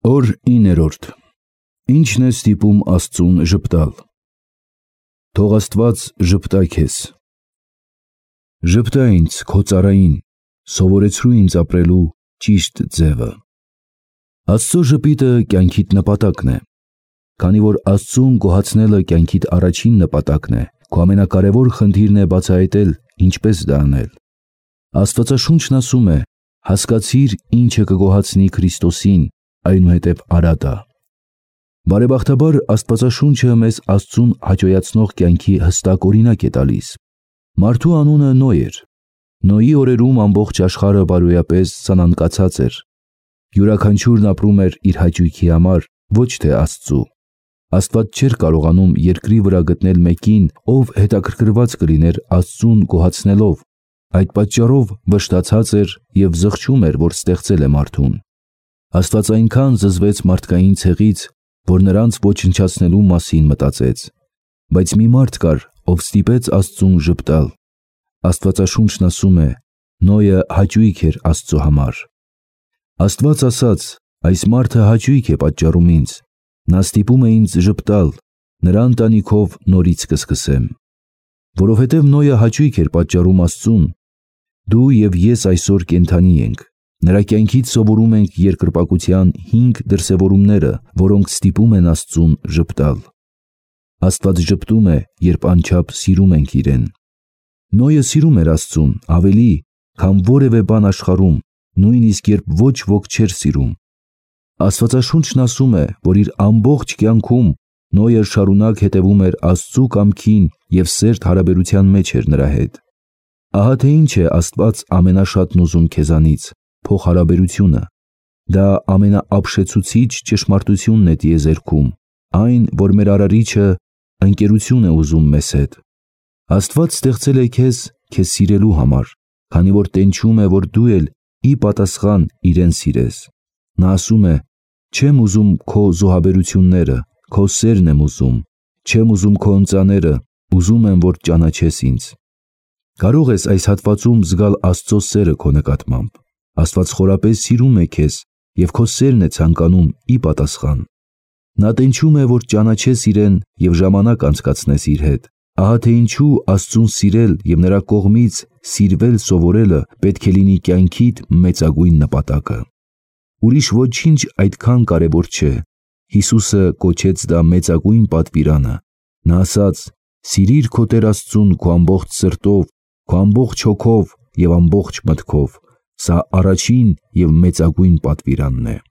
Օր 9-րդ. Ի՞նչն է ստիպում Աստծուն ժպտալ։ Թող Աստված ժպտա քեզ։ Ժպտա ինձ, քո ծառային, սովորեցրու ինձ ապրելու ճիշտ ձևը։ Աստծո ժպիտը կյանքիդ նպատակն է։ Քանի որ Աստծուն գոհացնելը կյանքիդ առաջին նպատակն է, քո ամենակարևոր խնդիրն է բացահայտել ինչպես դա անել։ Աստվածաշունչն ասում է. հասկացիր ինչը կգոհացնի Քրիստոսին, այնուհետև արա դա։ Բարեբախտաբար Աստվածաշունչը մեզ Աստծուն հաճոյացնող կյանքի հստակ օրինակ է տալիս։ Մարդու անունը Նոյ էր։ Նոյի օրերում ամբողջ աշխարհը բարոյապես սանանկացած էր։ Յուրաքանչյուրն ապրում էր իր հաճույքի համար, ոչ թե Աստծու։ Աստված չէր կարողանում երկրի վրա գտնել մեկին, ով հետաքրքրված կլիներ Աստծուն գոհացնելով։ Այդ պատճառով վշտացած էր և զղջում էր, որ ստեղծել է մարդուն։ Աստված այնքան զզվեց մարդկային ցեղից, որ նրանց ոչնչացնելու մասին մտածեց։ Բայց մի մարդ կար, ով ստիպեց Աստծուն ժպտալ։ Աստվածաշունչն ասում է. Նոյը հաճույք էր Աստծո համար։ Աստված ասաց. այս մարդը հաճույք է պատճառում ինձ։ Նա ստիպում է ինձ ժպտալ, նրա ընտանիքով նորից կսկսեմ։ Որովհետև Նոյը հաճույք էր պատճառում Աստծուն, դու և ես այսօր կենդանի ենք։ Նրա կյանքից սովորում ենք երկրպագության 5 դրսևորումները, որոնք ստիպում են Աստծուն ժպտալ։ Աստված ժպտում է, երբ անչափ սիրում ենք իրեն։ Նոյը սիրում էր Աստծուն ավելի, քան որևէ բան աշխարհում, նույնիսկ երբ ոչ ոք չէր սիրում։ Աստվածաշունչն ասում է, որ իր ամբողջ կյանքում Նոյը շարունակ հետևում էր Աստծու կամքին և սերտ հարաբերության մեջ էր նրա հետ։ Ահա թե ինչ է Աստված ամենաշատն ուզում քեզանից՝ փոխհարաբերությունը։ Դա ամենաապշեցուցիչ ճշմարտությունն է տիեզերքում, այն, որ մեր Արարիչը ընկերություն է ուզում մեզ հետ։ Աստված ստեղծել է քեզ սիրելու համար, քանի որ տենչում է, որ դու էլ ի պատասխան իրեն սիրես։ Նա ասում է. չեմ ուզում քո զոհաբերությունները, քո սերն եմ ուզում, չեմ ուզում քո ընծաները, ուզում եմ, որ ճանաչես ինձ։ Կարող ես այս հատվածում զգալ Աստծո սերը քո նկատմամբ։ Աստված խորապես սիրում է քեզ և քո սերն է ցանկանում ի պատասխան։ Նա տենչում է, որ ճանաչես իրեն և ժամանակ անցկացնես իր հետ։ Ահա թե ինչու Աստծուն սիրել և նրա կողմից սիրվել սովորելը պետք է լինի կյանքիդ մեծագույն նպատակը։ Ուրիշ ոչինչ այդքան կարևոր չէ։ Հիսուսը կոչեց դա մեծագույն պատվիրանը։ Նա ասաց. սիրիր քո Տեր Աստծուն քո ամբողջ սրտով, քո ամբողջ հոգով և ամբողջ մտքով։ Սա առաջին և մեծագույն պատվիրանն է։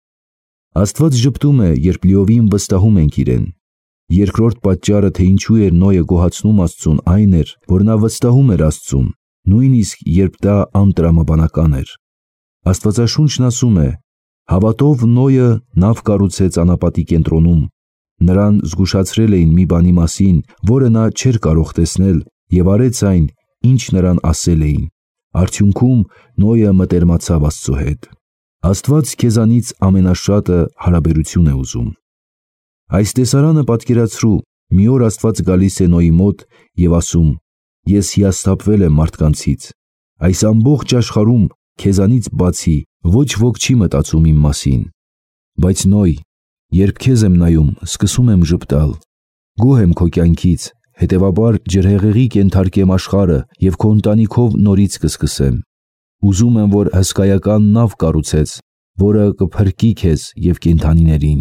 Աստված ժպտում է, երբ լիովին վստահում ենք իրեն։ Երկրորդ պատճառը, թե ինչու էր Նոյը գոհացնում Աստծուն, այն էր, որ նա վստահում էր Աստծուն, նույնիսկ երբ դա անտրամաբանական էր։ Աստվածաշունչն ասում է. հավատով Նոյը նավ կառուցեց անապատի կենտրոնում։ Նրան զգուշացրել էին մի բանի մասին, որը նա չէր կարող տեսնել, և արեց այն, ինչ նրան ասել էին։ Արդյունքում Նոյը մտերմացավ Աստծո հետ։ Աստված քեզանից ամենաշատը հարաբերություն է ուզում։ Այս տեսարանը պատկերացրու. մի օր Աստված գալիս է Նոյի մոտ և ասում. ես հիասթափվել եմ մարդկանցից։ Այս ամբողջ աշխարհում քեզանից բացի ոչ ոք չի մտածում իմ մասին։ Բայց Նոյ, երբ քեզ եմ նայում, սկսում եմ ժպտալ։ Գոհ եմ քո կյանքից, հետևաբար ջրհեղեղի կենթարկեմ աշխարհը և քո ընտանիքով նորից կսկսեմ։ Ուզում եմ, որ հսկայական նավ կառուցես, որը կփրկի քեզ և կենդանիներին։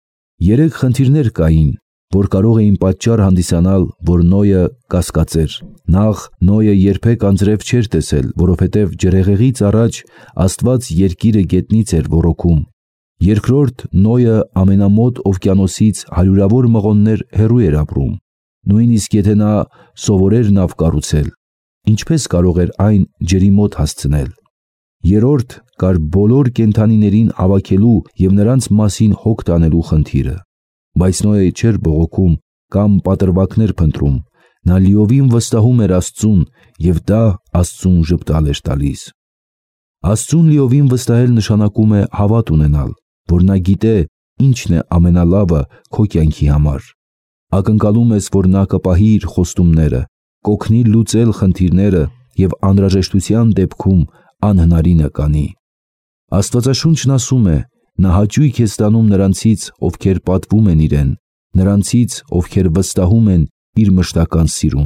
3 խնդիրներ կային, որ կարող էին պատճառ հանդիսանալ, որ Նոյը կասկածեր։ Նախ, Նոյը երբեք անձրև չէր տեսել, որովհետև ջրհեղեղից առաջ Աստված երկիրը գետնից էր ոռոգում։ Երկրորդ, Նոյը ամենամոտ օվկիանոսից հարյուրավոր մղոններ հեռու էր ապրում։ Նույնիսկ եթե նա սովորեր նավ կառուցել, ինչպես կարող էր այն ջրի մոտ հասցնել։ Երրորդ, կար բոլոր կենդանիներին հավաքելու և նրանց մասին հոգ տանելու խնդիրը։ Բայց Նոյը չէր բողոքում կամ պատրվակներ փնտրում։ Նա լիովին վստահում էր Աստծուն և դա Աստծուն ժպտալ էր տալիս։ Աստծուն լիովին վստահել նշանակում է հավատ ունենալ, որ նա գիտե ինչն է ամենալավը քո կյանքի համար։ Ակնկալում ես, որ նա կպահի իր խոստումները, կօգնի լուծել խնդիրները և անհրաժեշտության դեպքում անհնարինը կանի։ Աստվածաշունչն ասում է. Նա հաճույք է ստանում նրանցից, ովքեր պատվում են իրեն, նրանցից, ովքեր վստահում են իր մշտական սիրուն։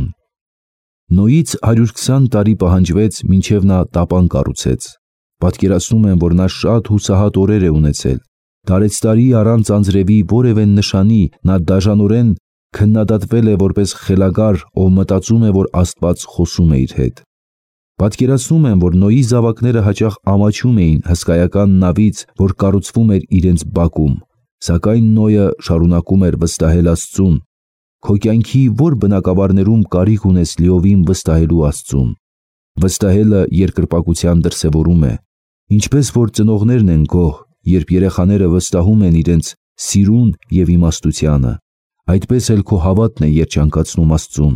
Նոյից 120 տարի պահանջվեց, մինչև նա տապան կառուցեց։ Պատկերացնում եմ, որ նա շատ հուսահատ օրեր է ունեցել։ Տարեցտարի առանց անձրևի որևէ նշանի նա դաժանորեն քննադատվել է որպես խելագար, ով մտածում է, որ Աստված խոսում է իր հետ։ Պատկերացնում եմ, որ Նոյի զավակները հաճախ ամաչում էին հսկայական նավից, որ կառուցվում էր իրենց բակում, սակայն Նոյը շարունակում էր վստահել Աստծուն։ Քո կյանքի ո՞ր բնակավարներում կարիք ունես լիովին վստահելու Աստծուն։ Վստահելը երկրպագության դրսևորում է, ինչպես որ ծնողներն են գոհ, երբ երեխաները վստահում են իրենց սիրուն և իմաստությանը, այդպես էլ քո հավատն է երջանկացնում Աստծուն։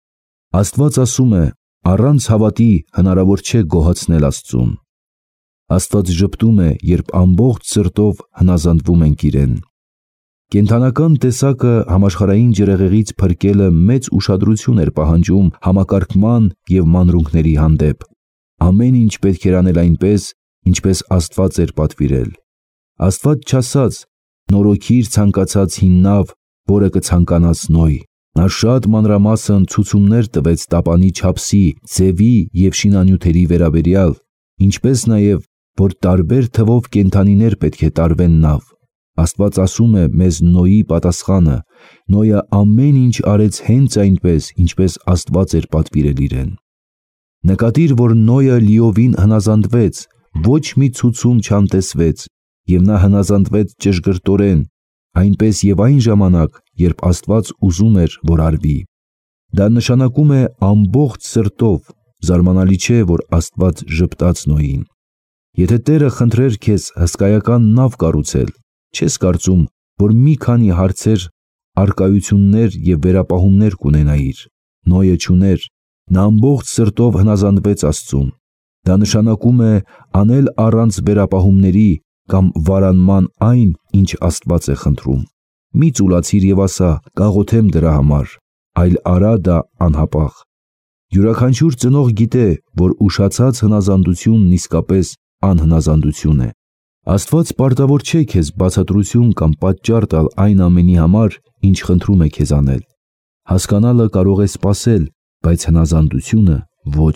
Աստված ասում է, առանց հավատի հնարավոր չէ գոհացնել Աստծուն։ Աստված ժպտում է, երբ ամբողջ սրտով հնազանդվում ենք իրեն։ Կենդանական տեսակը համաշխարհային ջրեղեղից փրկելը մեծ ուշադրություն էր պահանջում համակարգման և մանրունքների հանդեպ։ Ամեն ինչ պետք էր անել այնպես, ինչպես Աստված էր պատվիրել։ Աստված չասաց. նորոգիր ցանկացած հին նավ, որը կցանկանաս Նոյ։ Նա շատ մանրամասն ցուցումներ տվեց տապանի չափսի, ձևի և շինանյութերի վերաբերյալ, ինչպես նաև, որ տարբեր թվով կենդանիներ պետք է տարվեն նավ։ Աստված ասում է մեզ Նոյի պատասխանը. Նոյը ամեն ինչ արեց հենց այնպես, ինչպես Աստված էր պատվիրել իրեն։ Նկատիր, որ Նոյը լիովին հնազանդվեց, ոչ մի ցուցում չանտեսվեց, և նա հնազանդվեց ճշգրտորեն, այնպես և այն ժամանակ, երբ Աստված ուզում էր, որ արվի։ Դա նշանակում է ամբողջ սրտով, զարմանալի չէ, որ Աստված ժպտաց Նոյին։ Եթե Տերը խնդրեր քեզ հսկայական նավ կառուցել, չես կարծում, որ մի քանի հարցեր, առկայություններ և վերապահումներ կունենայիր։ Նոյը չուներ, նա ամբողջ սրտով հնազանդվեց Աստծուն։ Դա նշանակում է անել առանց վերապահումների կամ վարանման այն, ինչ Աստված է խնդրում։ Մի ծուլացիր և ասա. կաղոթեմ դրա համար, այլ արա դա անհապաղ։ Յուրաքանչյուր ծնող գիտե, որ ուշացած հնազանդությունն իսկապես անհնազանդություն է։ Աստված պարտավոր չէ քեզ բացատրություն կամ պատճառ տալ այն ամենի համար, ինչ խնդրում է քեզ անել։ Հասկանալը կարող է սպասել, բայց հնազանդությունը ոչ։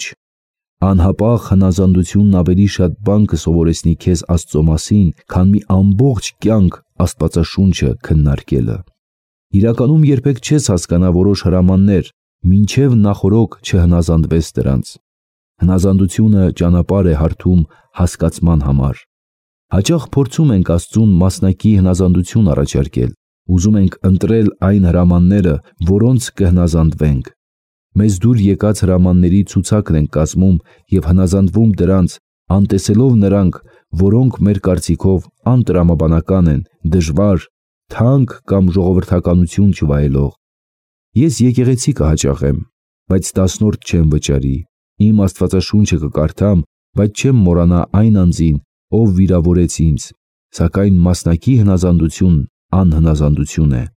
Անհապաղ հնազանդությունն ավելի շատ բան կսովորեցնի քեզ Աստծո մասին, քան մի ամբողջ կյանք Աստվածաշունչը քննարկելը։ Իրականում երբեք չես հասկանա որոշ հրամաններ, մինչև նախօրոք չհնազանդվես դրանց։ Հնազանդությունը ճանապարհ է հարթում հասկացման համար։ Հաճախ փորձում ենք Աստծուն մասնակի հնազանդություն առաջարկել, ուզում ենք ընտրել այն հրամանները, որոնց կհնազանդվենք։ Մեզ դուր եկած հրամանների ցուցակն ենք կազմում և հնազանդվում դրանց, անտեսելով նրանք, որոնք մեր կարծիքով անտրամաբանական են, դժվար, թանկ կամ ժողովրդականություն չվայելող։ Ես եկեղեցի կհաճախեմ, բայց դասնորդ չեմ վճարի։ Իմ Աստվածաշունչը կկարդամ, բայց չեմ մոռանա այն անձին, ով վիրավորեց ինձ, սակայն մասնակի հնազանդություն անհնազանդություն է։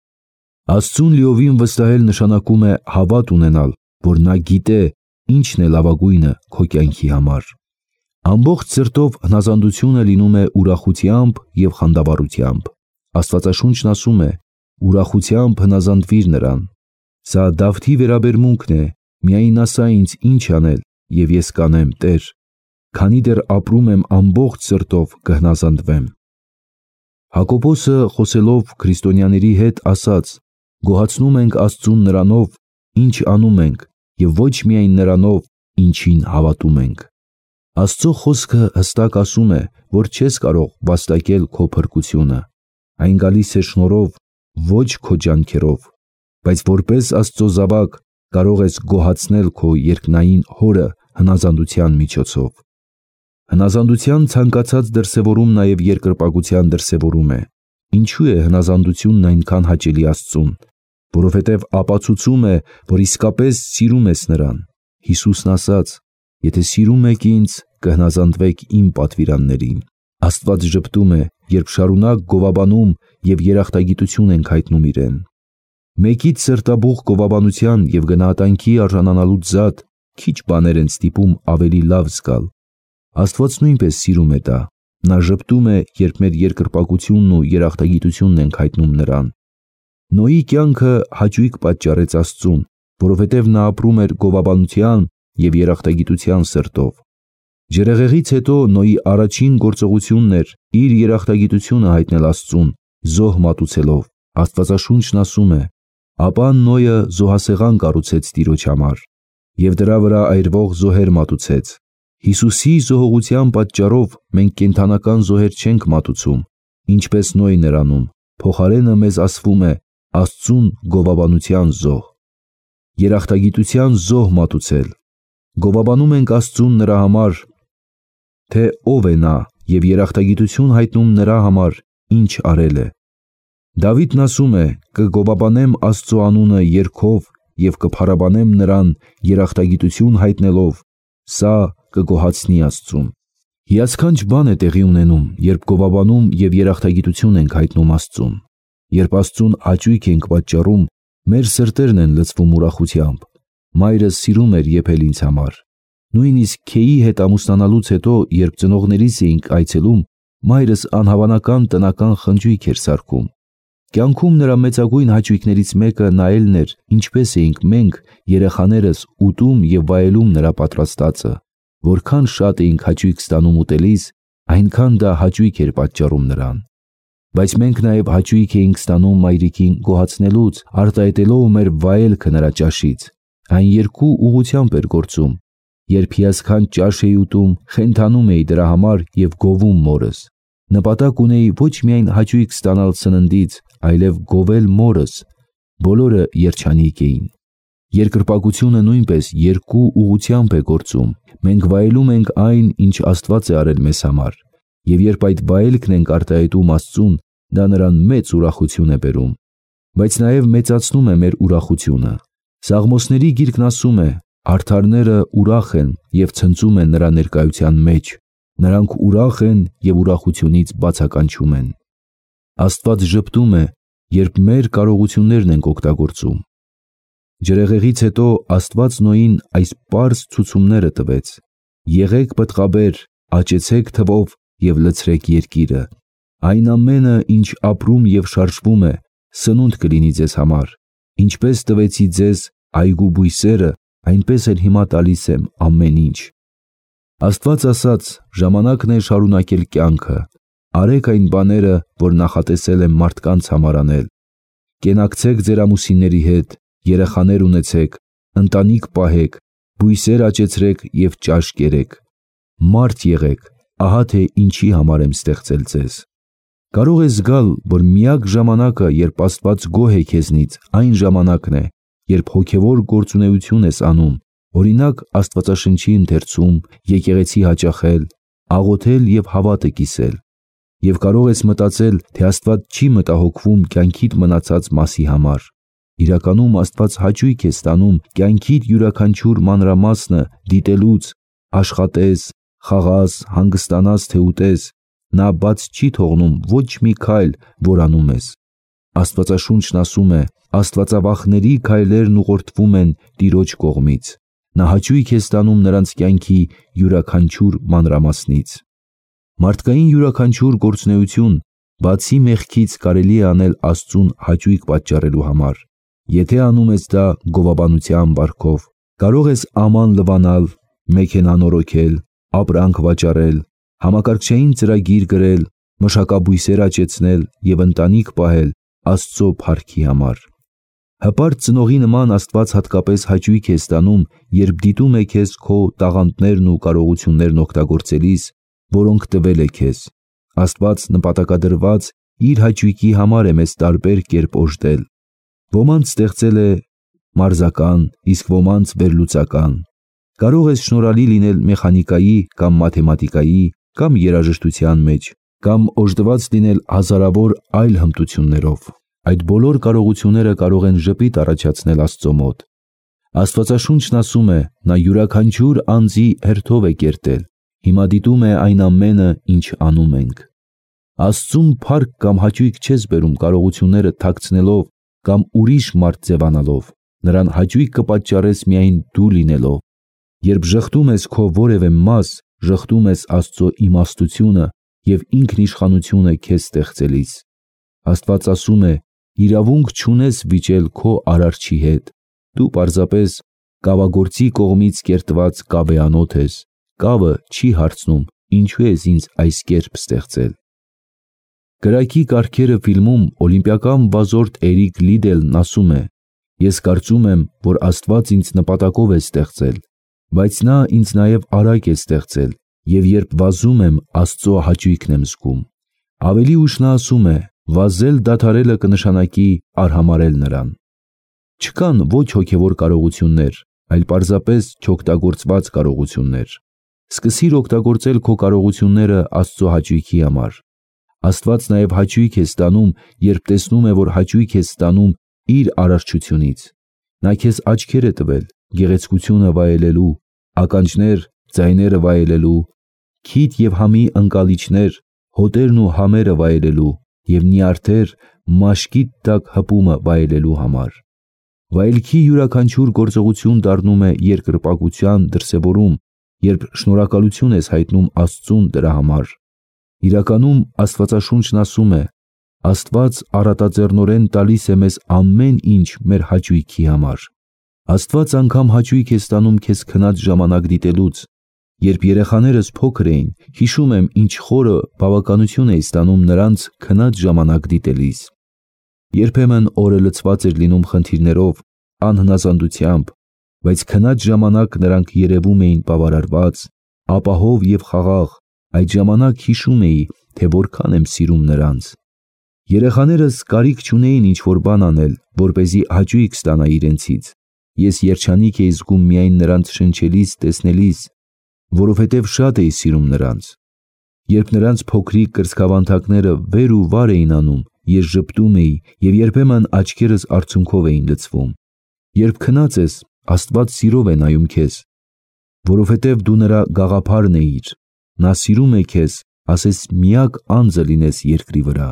Աստծուն լիովին վստահել նշանակում է հավատ ունենալ, որ նա գիտե ինչն է լավագույնը քո կյանքի համար։ Ամբողջ սրտով հնազանդությունը լինում է ուրախությամբ և խանդավառությամբ։ Աստվածաշունչն ասում է. ուրախությամբ հնազանդվիր նրան։ Սա Դավթի վերաբերմունքն է. միայն ասա ինձ ինչ անել, և ես կանեմ, Տեր, քանի դեռ ապրում եմ ամբողջ սրտով կհնազանդվեմ։ Հակոբոսը խոսելով քրիստոնյաների հետ ասաց. գոհացնում ենք Աստծուն նրանով, ինչ անում ենք, և ոչ միայն նրանով, ինչին հավատում ենք։ Աստծո խոսքը հստակ ասում է, որ չես կարող վաստակել քո փրկությունը։ Այն գալիս է շնորհով, ոչ քո ջանքերով, բայց որպես Աստծո զավակ կարող ես գոհացնել քո երկնային Հորը հնազանդության միջոցով։ Հնազանդության ցանկացած դրսևորում նաև երկրպագության դրսևորում է։ Ինչու է հնազանդությունն այնքան հաճելի Աստծուն։ Որովհետև ապացուցում է, որ իսկապես սիրում ես նրան։ Հիսուսն ասաց. եթե սիրում եք ինձ, կհնազանդվեք իմ պատվիրաններին։ Աստված ժպտում է, երբ շարունակ գովաբանում և երախտագիտություն ենք հայտնում իրեն։ Մեկից սրտաբուխ գովաբանության և գնահատանքի արժանանալուց զատ քիչ բաներ են ստիպում ավելի լավ զգալ։ Աստված նույնպես սիրում է դա, Նա ժպտում է, երբ մեր երկրպագությունն ու երախտագիտությունն ենք հայտնում նրան։ Նոյի կյանքը հաճույք պատճառեց Աստծուն, որովհետև նա ապրում էր գովաբանության և երախտագիտության սրտով։ Ջրեղեղից հետո Նոյի առաջին գործողությունն էր իր երախտագիտությունը հայտնել Աստծուն, զոհ մատուցելով։ Աստվածաշունչն ասում է. «Ապա Նոյը զոհասեղան կառուցեց Տիրոջ համար և դրա վրա այրվող զոհեր մատուցեց»։ Հիսուսի զոհողության պատճառով մենք կենդանական զոհեր չենք մատուցում, ինչպես Նոյն էր անում, փոխարենը մեզ ասվում է Աստծուն գովաբանության զոհ։ Երախտագիտության զոհ մատուցել։ Գովաբանում ենք Աստծուն նրա համար, թե ով է նա, և երախտագիտություն հայտնում նրա համար, ինչ արել է։ Դավիթն ասում է. «Կգովաբանեմ Աստծո անունը երգով և կփառաբանեմ նրան երախտագիտություն հայտնելով, սա կգոհացնի Աստծուն»։ Հիասքանչ բան է տեղի ունենում, երբ գովաբանում և երախտագիտություն ենք հայտնում Աստծուն։ Երբ Աստծուն հաճույք ենք պատճառում, մեր սրտերն են լցվում ուրախությամբ։ Մայրս սիրում էր եփել ինձ համար։ Նույնիսկ Քեյի հետ ամուսնանալուց հետո, երբ ծնողներիս էինք այցելում, մայրս անհավանական տնական խնջույք էր սարքում։ Կյանքում նրա մեծագույն հաճույքներից մեկը նայելն էր, ինչպես էինք մենք, երեխաներս, ուտում և վայելում նրա պատրաստածը։ Որքան շատ էինք հաճույք ստանում ուտելիս, այնքան դա հաճույք էր պատճառում նրան։ Բայց մենք նաև հաճույք էինք ստանում մայրիկին գոհացնելուց, արտահայտելով մեր վայելքը նրա ճաշից։ Այն երկու ուղղությամբ էր գործում։ Երբ հիասքանչ ճաշ էի ուտում, խենթանում էի դրա համար և գովում մորս։ Նպատակ ունեի ոչ միայն հաճույք ստանալ սննդից, այլև գովել մորս։ Բոլորը երջանիկ էին։ Երկրպագությունը նույնպես երկու ուղղությամբ է գործում։ Մենք վայելում ենք այն, ինչ Աստված է արել մեզ համար, և երբ այդ վայելքն ենք արտահայտում Աստծուն, դա նրան մեծ ուրախություն է բերում։ Բայց նաև մեծացնում է մեր ուրախությունը։ Սաղմոսների գիրքն ասում է. «Արդարները ուրախ են և ցնծում են նրա ներկայության մեջ, նրանք ուրախ են և ուրախությունից բացականչում են»։ Աստված ժպտում է, երբ մեր կարողություններն ենք օգտագործում։ Ջրեղեղից հետո Աստված Նոյին այս պարզ ցուցումները տվեց. «Եղեք պտղաբեր, աճեցեք թվով և լցրեք երկիրը։ Այն ամենը, ինչ ապրում և շարժվում է, սնունդ կլինի ձեզ համար։ Ինչպես տվեցի ձեզ այգու բույսերը, այնպես էլ հիմա տալիս եմ ամեն ինչ»։ Աստված ասաց. ժամանակն է շարունակել կյանքը։ Արեք այն բաները, որ նախատեսել եմ մարդկանց համար անել։ Կենակցեք ձեր ամուսինների հետ, երեխաներ ունեցեք, ընտանիք պահեք, բույսեր աճեցրեք և ճաշ կերեք։ Մարդ եղեք, ահա թե ինչի համար եմ ստեղծել ձեզ։ Կարող է զգալ, որ միակ ժամանակը, երբ Աստված գոհ է քեզնից, այն ժամանակն է, երբ հոգևոր գործունեություն ես անում, օրինակ Աստվածաշնչի ընթերցում, եկեղեցի հաճախել, աղոթել և հավատը կիսել։ Եվ կարող ես մտածել, թե Աստված չի մտահոգվում կյանքիդ մնացած մասի համար։ Իրականում Աստված հաճույք է ստանում կյանքիդ յուրաքանչյուր մանրամասնը դիտելուց, աշխատես, խաղաս, հանգստանաս, թե ուտես, նա բաց չի թողնում ոչ մի քայլ, որ անում ես։ Աստվածաշունչն ասում է. «Աստվածավախների քայլերն ուղղորդվում են Տիրոջ կողմից»։ Նա հաճույք է ստանում նրանց կյանքի յուրաքանչյուր մանրամասնից։ Մարդկային յուրաքանչյուր գործունեություն, բացի մեղքից, կարելի է անել Աստծուն հաճույք պատճառելու համար։ Եթե անում ես դա գովաբանության վարքով, կարող ես աման լվանալ, մեքենա նորոգել, ապրանք վաճառել, համակարգչային ծրագիր գրել, մշակաբույսեր աճեցնել և ընտանիք պահել Աստծո փառքի համար։ Հպարտ ծնողի նման Աստված հատկապես հաճույք է ստանում, երբ դիտում է քեզ քո տաղանդներն ու կարողություններն օգտագործելիս, որոնք տվել է քեզ։ Աստված նպատակադրված իր հաճույքի համար է մեզ տարբեր կերպ օժտել։ Ոմանց ստեղծել է մարզական, իսկ ոմանց վերլուծական։ Կարող ես շնորհալի լինել մեխանիկայի կամ մաթեմատիկայի կամ երաժշտության մեջ, կամ օժտված լինել հազարավոր այլ հմտություններով։ Այդ բոլոր կարողությունները կարող են ժպիտ առաջացնել Աստծո մոտ։ Աստվածաշունչն ասում է. նա յուրաքանչյուր անձի հերթով է կերտել, հիմա դիտում է այն ամենը, ինչ անում ենք։ Աստծուն փառք կամ հաճույք չես բերում կարողությունները թաքցնելով կամ ուրիշ մարդ ձևանալով, նրան հաճույք կպատճառես միայն դու լինելով։ Երբ ժխտում ես քո որևէ մաս, ժխտում ես Աստծո իմաստությունը և ինքնիշխանությունը քեզ ստեղծելիս։ Աստված ասում է. իրավունք չունես վիճել քո արարչի հետ, դու պարզապես կավագործի կողմից կերտված կավեանոթ ես, կավը չի հարցնում, ինչու ես ինձ այս կերպ ստեղծել։ Կրակի կարգերը ֆիլմում օլիմպիական վազորդ Էրիկ Լիդելն ասում է. ես կարծում եմ, որ Աստված ինձ նպատակով է ստեղծել, բայց նա ինձ նաև արագ է ստեղծել, և երբ վազում եմ, Աստծո հաճույքն եմ զգում։ Ավելի ուշ նա ասում է. վազել դադարելը կնշանակի արհամարհել նրան։ Չկան ոչ հոգևոր կարողություններ, այլ պարզապես չօգտագործված կարողություններ։ Սկսիր օգտագործել քո կարողությունները Աստծո հաճույքի համար։ Աստված նաև հաճույք է ստանում, երբ տեսնում է, որ հաճույք ես ստանում իր արարչությունից։ Նա քեզ աչքեր է տվել գեղեցկությունը վայելելու, ականջներ ձայները վայելելու, քիթ և համի ընկալիչներ, հոտերն ու համերը վայելելու և նյարդեր մաշկիդ տակ հպումը վայելելու համար։ Վայելքի յուրաքանչյուր գործողություն դառնում է երկրպագության դրսևորում, երբ շնորհակալություն ես հայտնում Աստծուն դրա համար։ Իրականում Աստվածաշունչն ասում է. Աստված առատաձեռնորեն տալիս է մեզ ամեն ինչ մեր հաճույքի համար։ Աստված անգամ հաճույք է ստանում քեզ քնած ժամանակ դիտելուց։ Երբ երեխաներս փոքր էին, հիշում եմ, ինչ խորը բավականություն էի ստանում նրանց քնած ժամանակ դիտելիս։ Երբեմն օրը լցված էր լինում խնդիրներով, անհնազանդությամբ, բայց քնած ժամանակ նրանք երևում էին բավարարված, ապահով և խաղաղ, այդ ժամանակ հիշում էի, թե որքան եմ սիրում նրանց։ Երեխաներս կարիք չունեին ինչ-որ բան անել, որպեսզի հաճույք ստանա իրենցից։ Ես երջանիկ էի զգում միայն նրանց շնչելիս, տեսնելիս, որովհետև շատ էի սիրում նրանց։ Երբ նրանց փոքրիկ կրծքավանդակները վեր ու վար էին անում, ես ժպտում էի և երբեմն աչքերս արցունքով էին լցվում։ Երբ քնած ես, Աստված սիրով է նայում քեզ, որովհետև դու նրա գաղափարն էիր։ Նա սիրում է քեզ, ասես միակ անձը լինես երկրի վրա։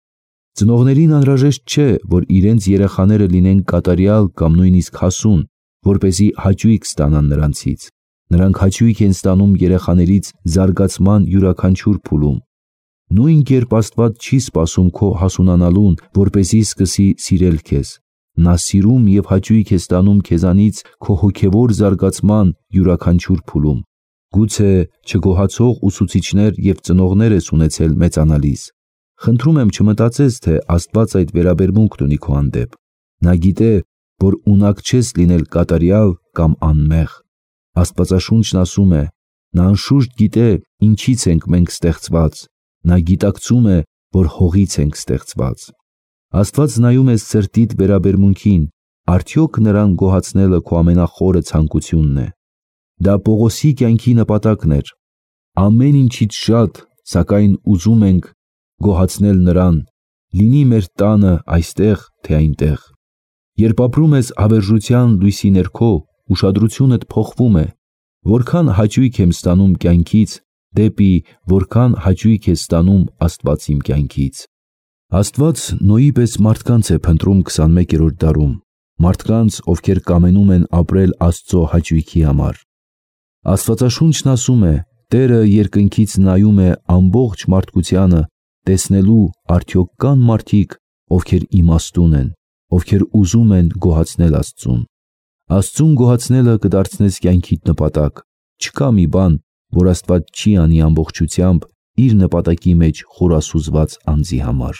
Ծնողներին անհրաժեշտ չէ, որ իրենց երեխաները լինեն կատարյալ կամ նույնիսկ հասուն, որպեսզի հաճույք ստանան նրանցից։ Նրանք հաճույք են ստանում երեխաներից զարգացման յուրաքանչյուր փուլում։ Նույն կերպ Աստված չի սպասում քո հասունանալուն, որպեսզի սկսի սիրել քեզ։ Նա սիրում և հաճույք է ստանում քեզանից քո հոգևոր զարգացման յուրաքանչյուր փուլում։ Գուցե չգոհացող ուսուցիչներ և ծնողներ ես ունեցել մեծանալիս։ Խնդրում եմ չմտածես, թե Աստված այդ վերաբերմունքն ունի քո հանդեպ։ Նա գիտե, որ ունակ չես լինել կատարյալ կամ անմեղ։ Աստվածաշունչն ասում է. նա անշուշտ գիտե ինչից ենք մենք ստեղծված, նա գիտակցում է, որ հողից ենք ստեղծված։ Աստված նայում է սրտիդ վերաբերմունքին, արդյոք նրան գոհացնելը քո ամենախորը ցանկությունն է։ Դա Պողոսի կյանքի նպատակն էր։ Ամեն ինչից շատ, սակայն ուզում ենք գոհացնել նրան, լինի մեր տանը այստեղ, թե այնտեղ։ Երբ ապրում ես հավերժության լույսի ներքո, ուշադրությունդ փոխվում է, որքան հաճույք եմ ստանում կյանքից, դեպի որքան հաճույք է ստանում Աստված իմ կյանքից։ Աստված Նոյի պես մարդկանց է փնտրում 21-րդ դարում, մարդկանց, ովքեր կամենում են ապրել Աստծո հաճույքի համար։ Աստվածաշունչն ասում է. Տերը երկնքից նայում է ամբողջ մարդկությանը, տեսնելու արդյոք կան մարդիկ, ովքեր իմաստուն են, ովքեր ուզում են գոհացնել Աստծուն։ Աստծուն գոհացնելը կդարձնես կյանքիդ նպատակ։ Չկա մի բան, որ Աստված չի անի ամբողջությամբ իր նպատակի մեջ խորասուզված անձի համար։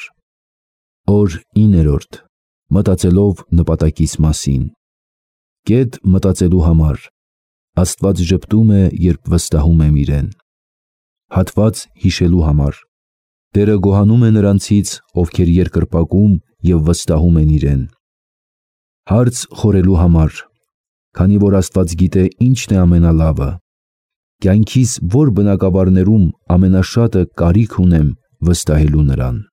Օր 9. Մտածելով նպատակիս մասին։ Կետ մտածելու համար։ Աստված ժպտում է, երբ վստահում եմ իրեն։ Հատված հիշելու համար։ Տերը գոհանում է նրանցից, ովքեր երկրպագում և վստահում են իրեն։ Հարց խորելու համար։ Քանի որ Աստված գիտե ինչն է ամենալավը։ Կյանքիս որ բնագավառներում ամենաշատը կարիք ունեմ վստահելու նրան։